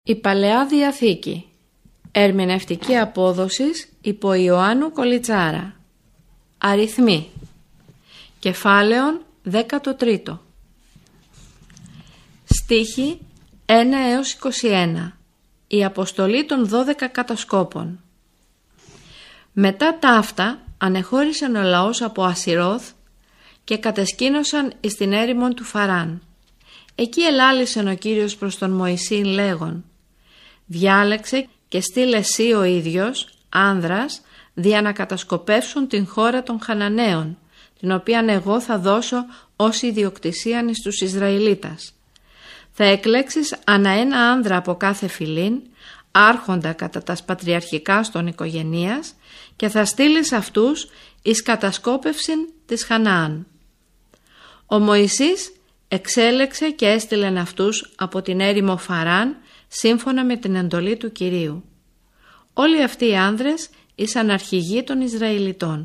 Η Παλαιά Διαθήκη. Ερμηνευτική απόδοσης υπό Ιωάννου Κολιτσάρα. Αριθμοί. Κεφάλαιον 13. Στίχοι 1 έως 21. Η αποστολή των 12 κατασκόπων. Μετά ταύτα ανεχώρησαν ο λαός από Ασιρώθ και κατεσκήνωσαν εις την έρημον του Φαράν. Εκεί ελάλησεν ο Κύριος προς τον Μωυσήν λέγον: «Διάλεξε και στείλε εσύ ο ίδιος, άνδρας, δια να κατασκοπεύσουν την χώρα των Χαναναίων, την οποίαν εγώ θα δώσω ως ιδιοκτησίαν εις τους Ισραηλίτας. Θα εκλέξεις ανά ένα άνδρα από κάθε φυλήν, άρχοντα κατά τας πατριαρχικάς των οικογενείας, και θα στείλεις αυτούς εις κατασκόπευσιν της Χαναάν». Ο Μωυσής εξέλεξε και έστειλεν αυτούς από την έρημο Φαράν σύμφωνα με την εντολή του Κυρίου. Όλοι αυτοί οι άνδρες ήσαν αρχηγοί των Ισραηλιτών.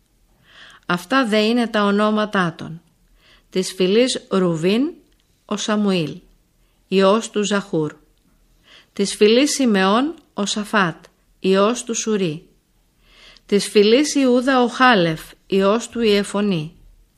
Αυτά δε είναι τα ονόματά των. Της φυλής Ρουβίν ο Σαμουήλ, υιός του Ζαχούρ. Της φυλής Σιμεών ο Σαφάτ, υιός του Σουρί. Της φυλής Ιούδα ο Χάλεφ, υιός του Ιεφωνή.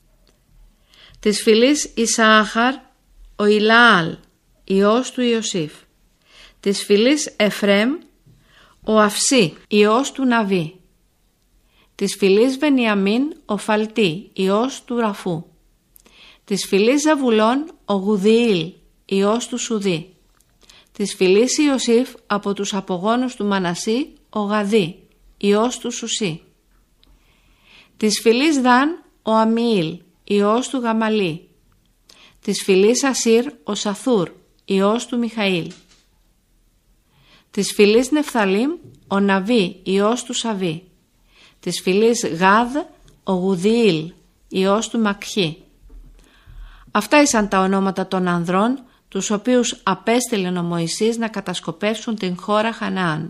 Της φυλής Ισαάχαρ ο Ηλαάλ, υιός του Ιωσήφ. Της φυλής Εφρέμ ο Αυσί, υιός του Ναβί. Της φυλής Βενιαμίν ο Φαλτί, υιός του Ραφού. Της φυλής Ζαβουλών ο Γουδιήλ, υιός του Σουδί. Της φυλής Ιωσήφ από τους απογόνους του Μανασί ο Γαδί, υιός του Σουσί. Της φυλής Δαν ο Αμιήλ, υιός του Γαμαλί. Της φυλής Ασύρ ο Σαθούρ, υιός του Μιχαήλ. Της φυλής Νεφθαλήμ ο Ναβί, υιός του Σαβί. Της φυλής Γάδ ο Γουδιήλ, υιός του Μακχί. Αυτά ήσαν τα ονόματα των ανδρών, τους οποίους απέστειλεν ο Μωυσής να κατασκοπεύσουν την χώρα Χαναάν.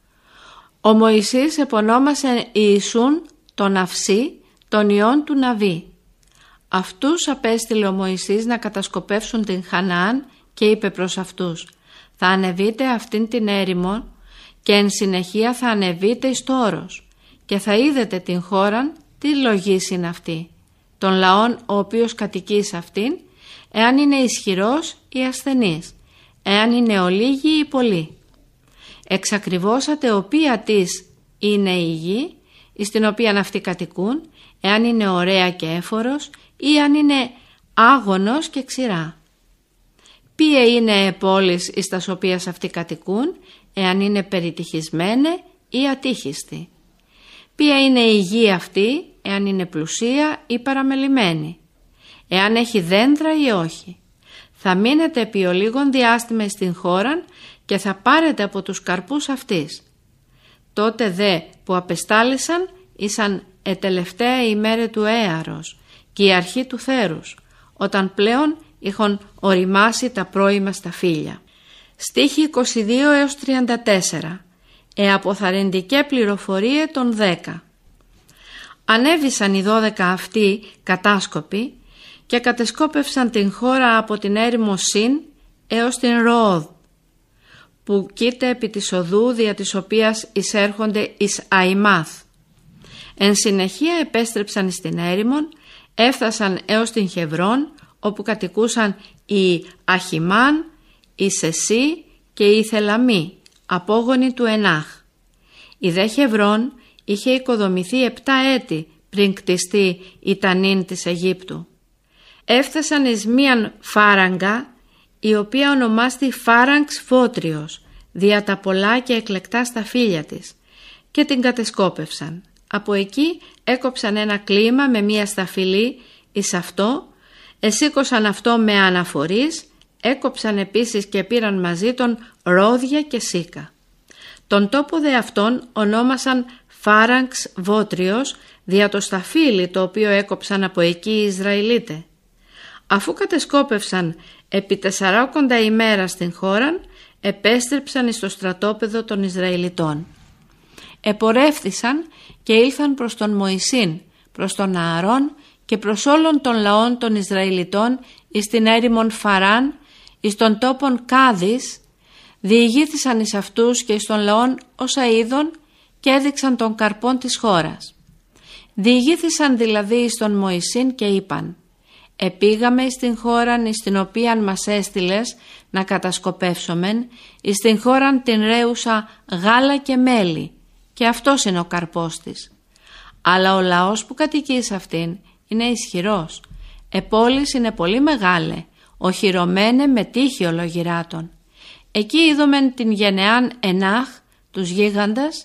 Ο Μωυσής επωνόμασε Ιησούν τον Αυσί, τον υιόν του Ναβί. Αυτούς απέστειλε ο Μωυσής να κατασκοπεύσουν την Χαναάν και είπε προς αυτούς: «Θα ανεβείτε αυτήν την έρημο και εν συνεχεία θα ανεβείτε εις το όρος και θα είδετε την χώραν τι λογής είναι αυτή, τον λαόν ο οποίος κατοικεί σε αυτήν, εάν είναι ισχυρός ή ασθενής, εάν είναι ολίγοι ή πολλοί. Εξακριβώσατε οποία της είναι η γη, εις την οποία αυτοί κατοικούν, εάν είναι ωραία και έφορος ή αν είναι άγωνος και ξηρά. Ποια είναι πόλεις εις τας οποίας αυτοί κατοικούν, εάν είναι περιτυχισμένε ή ατύχιστη. Ποια είναι η γη αυτή, εάν είναι πλουσία ή παραμελημένη, εάν έχει δέντρα ή όχι. Θα μείνετε επί ολίγων διάστημα στην χώρα και θα πάρετε από τους καρπούς αυτής. Τότε δε που απεστάλησαν ήσαν τελευταία ημέρα του έαρος και η αρχή του θέρους, όταν πλέον είχαν οριμάσει τα πρώιμα σταφύλια». Στίχη 22 έως 34. Αποθαρρυντικέ πληροφορίε των 10. Ανέβησαν οι 12 αυτοί κατάσκοποι και κατεσκόπευσαν την χώρα από την έρημο Συν έως την Ροόδ, που κοίται επί της οδού δια της οποίας εισέρχονται εις Αϊμάθ. Εν συνεχεία επέστρεψαν στην έρημον, έφτασαν έως την Χεβρόν, όπου κατοικούσαν οι Αχιμάν, οι Σεσί και οι Θελαμή, απόγονοι του Ενάχ. Η δε Χεβρόν είχε οικοδομηθεί 7 έτη πριν κτιστεί η Τανίν της Αιγύπτου. Έφτασαν εις μίαν φάραγγα, η οποία ονομάστη Φάραγγς Βότριος, δια τα πολλά και εκλεκτά σταφύλια της, και την κατεσκόπευσαν. Από εκεί έκοψαν ένα κλίμα με μία σταφυλή εις αυτό, εσήκωσαν αυτό με αναφορείς, έκοψαν επίσης και πήραν μαζί των ρόδια και σίκα. Τον τόπο δε αυτόν ονόμασαν Φάραγγς Βότριος, δια το σταφύλι το οποίο έκοψαν από εκεί οι Ισραηλίτε. Αφού κατεσκόπευσαν επί 40 ημέρα στην χώραν, επέστρεψαν εις το στρατόπεδο των Ισραηλιτών. Επορεύθησαν και ήλθαν προς τον Μωυσήν, προς τον Ααρών και προς όλων των λαών των Ισραηλιτών εις την έρημον Φαράν, εις τον τόπον Κάδης, διηγήθησαν εις αυτούς και εις των λαών όσα είδον και έδειξαν των καρπών της χώρας. Διηγήθησαν δηλαδή εις τον Μωυσήν και είπαν: «Επήγαμε εις την χώραν εις την οποίαν μας έστειλες να κατασκοπεύσομεν, εις την χώραν την ρέουσα γάλα και μέλι, και αυτός είναι ο καρπός της. Αλλά ο λαός που κατοικεί σε αυτήν είναι ισχυρός. Επόλης είναι πολύ μεγάλε, οχυρωμένε με τείχη ολογυράτων. Εκεί είδομεν την γενεάν Ενάχ, τους γίγαντας.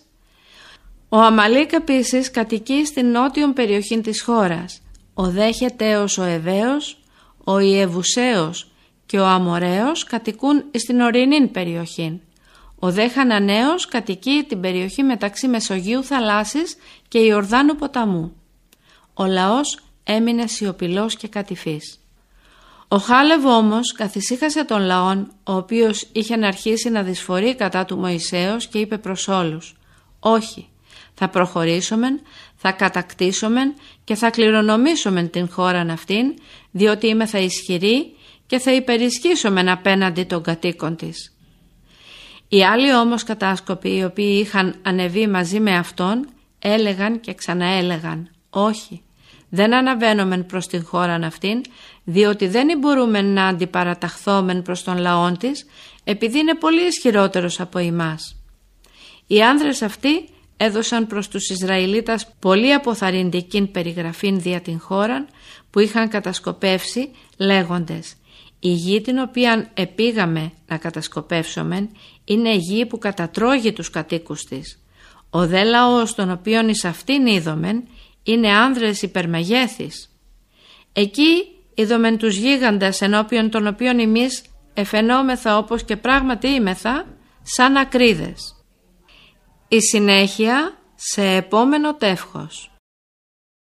Ο Αμαλίκ επίσης κατοικεί στην νότιον περιοχή της χώρας. Ο δε Χεταίος ο Εβαίος, ο Ιεβουσαίος και ο Αμοραίος κατοικούν στην ορεινήν περιοχή. Ο δε Χαναναίος κατοικεί την περιοχή μεταξύ Μεσογείου θαλάσσης και Ιορδάνου ποταμού. Ο λαός έμεινε σιωπηλός και κατηφής. Ο Χάλεβ όμως καθησύχασε τον λαόν, ο οποίος είχε αρχίσει να δυσφορεί κατά του Μωυσέως, και είπε προς όλους: «Όχι, θα προχωρήσομεν, θα κατακτήσομεν και θα κληρονομήσομεν την χώραν αυτήν, διότι είμαι θα ισχυροί και θα υπερισχύσομεν απέναντι των κατοίκων της». Οι άλλοι όμως κατάσκοποι, οι οποίοι είχαν ανεβεί μαζί με αυτόν, έλεγαν και ξαναέλεγαν: «Όχι, δεν αναβαίνομεν προς την χώραν αυτήν, διότι δεν μπορούμε να αντιπαραταχθόμεν προς τον λαόν της, επειδή είναι πολύ ισχυρότερος από εμάς». Οι άνδρες αυτοί έδωσαν προς τους Ισραηλίτας πολύ αποθαρρυντικήν περιγραφήν δια την χώραν που είχαν κατασκοπεύσει, λέγοντες: «Η γη την οποία επήγαμε να κατασκοπεύσομεν είναι γη που κατατρώγει τους κατοίκους της. Ο δε λαός τον οποίον εις αυτήν είδομεν είναι άνδρες υπερμεγέθης. Εκεί είδομεν τους γίγαντας ενώπιον των οποίων εμείς εφαινόμεθα όπως και πράγματι είμεθα σαν ακρίδες». Η συνέχεια σε επόμενο τεύχος.